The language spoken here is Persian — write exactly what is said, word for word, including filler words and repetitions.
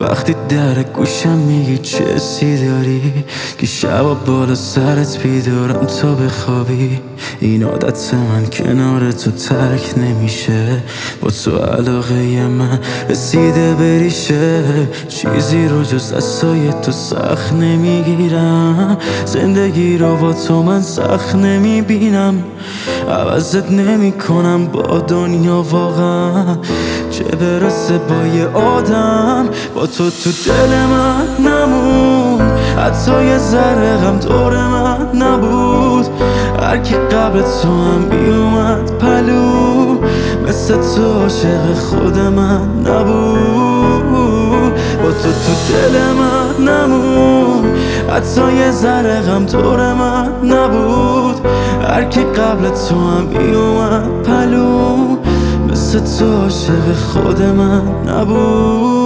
وقتی در گوشم میگی چه حسی داری، که شبا بالا سرت بیدارم تا بخوابی. این عادت من کنار تو ترک نمیشه، با تو علاقه من رسیده بریشه. چیزی رو جز دستای تو سخت نمیگیرم، زندگی رو با تو من سخت نمیبینم. عوضت نمی کنم با دنیا واقعا، چه برسه با یه آدم. با تو تو دل من نمون، حتی یه ذره غم دور من نبود. هر کی قبل تو هم بیومد پلو، مثل تو عاشق خود من نبود. با تو تو دل من نمون، حتی یه ذره غم دور من نبود. هر کی قبل تو هم بیومد پلو، مثل تو عاشق خود من نبود.